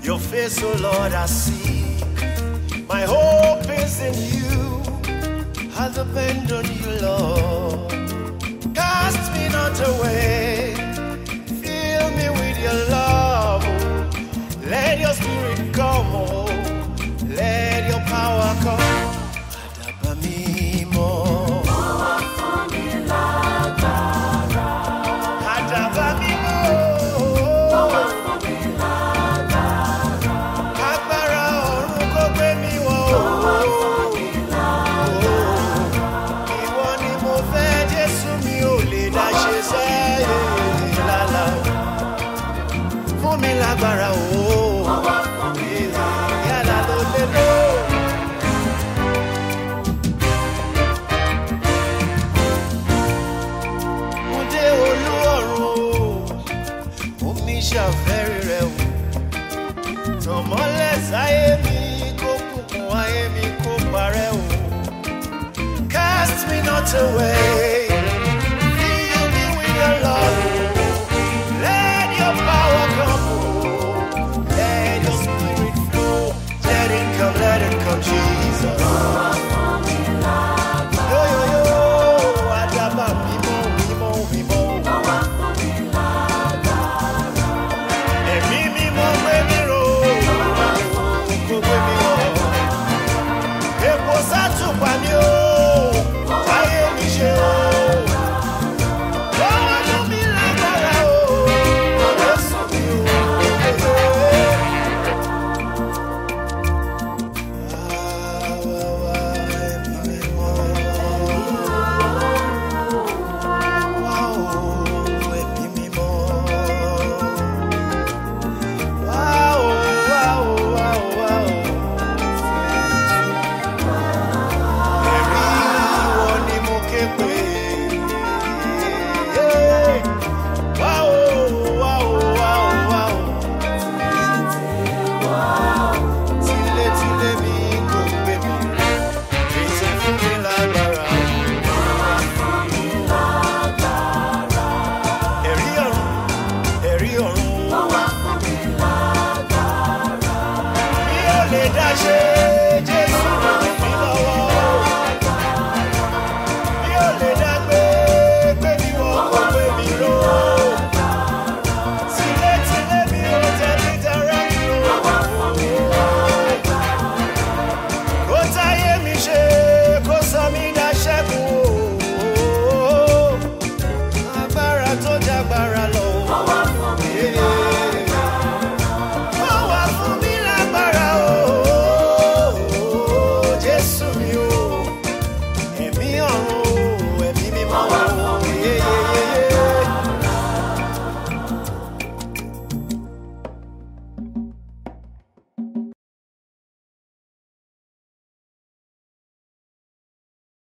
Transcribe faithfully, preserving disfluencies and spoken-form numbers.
Your face, oh Lord, I seek. My hope is in you. I depend on you, Lord. Cast me not away. Fill me with your love. Let your spirit come, oh. Let your power come. Adabamimo. Lágbára o yàrá ló lé lọ. Mo dé olú ọ̀run o, omi ṣàfẹ́rí rẹ̀ o. Tọ̀mọ́lẹ̀ sáyé mi kó kùnkùn ayé mi kó parẹ́ o. Cast me not away.